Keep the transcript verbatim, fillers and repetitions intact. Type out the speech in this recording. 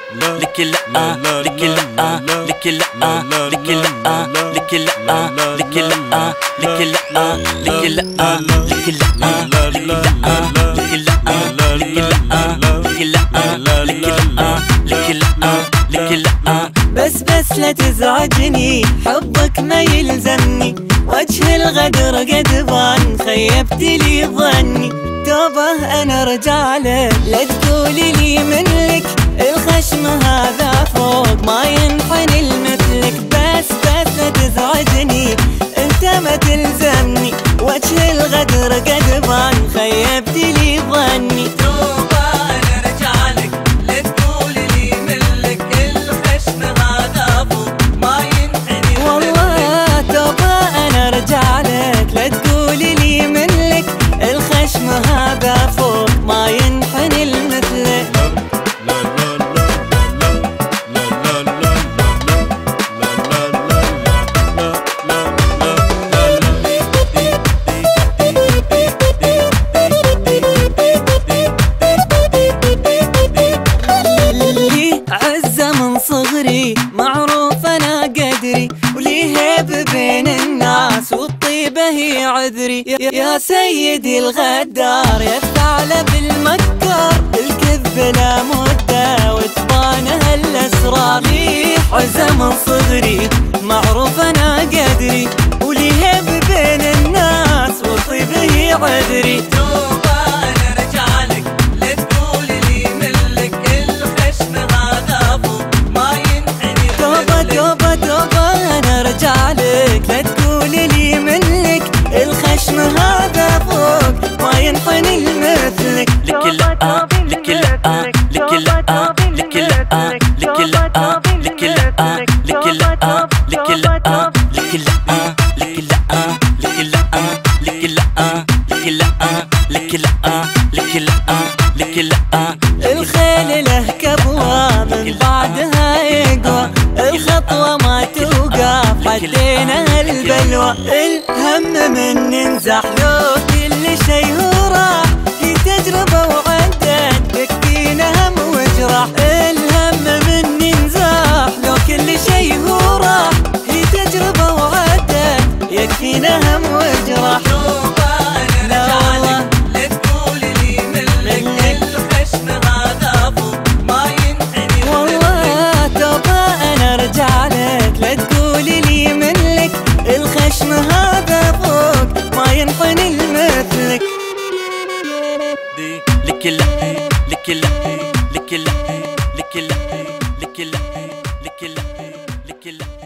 لك لا لك لا لك لا لك لا لك لا لك لا لك لا لك لا لك لا لك لا لك لا. بس بس لا تزعجني، حبك ما يلزمني، وجه الغدر قد بان، خيبت لي ظني. توبه انا رجاله، لا تقولي لي منك، الخشم هذا فوق ما ينحني لمثلك. بس بس لا تزعجني، انت ما تلزمني، وجه الغدر قد بان، خيبت لي ظني. توبه انا رجالك، لا تقولي لي منك، الخشم هذا فوق ما ينحني لمثلك. والله توبه انا رجالك، لا تقولي لي منك، الخشم هذا فوق ما ينحني لمثلك. معروف انا قدري، ولي هيب بين الناس، والطيبة هي عذري. يا سيدي الغدار، يا الثعلب المكار، الكذب لا مدة وتبانه الاسرار. لي عزة من صغري، معروف انا قدري، ولي هيب بين الناس، والطيبة هي عذري. لا تقولي لي منك، الخشم هذا فوق ما ينحني لمثلك. لك لا لك لا لك لا لك لا لك لا لك لا لك لا لك لا لك لا لك لا لك لا لك لا لك لا لك لا لك لا لك لا. الخيل له كبوة من بعدها يقوى، الخطوة ما توقف حدينا البلوى. الهم من ننزح لو كل شي هو راح، هي تجربة وعدت يكفينا هم وجراح. الهم من ننزح لو كل شي هو راح، هي تجربة وعدت يكفينا هم وجراح. الخشم هذا فوق ما ينحني لمثلك. لك لا لك لا لك لا لك لا لك لا لك لا لك لا.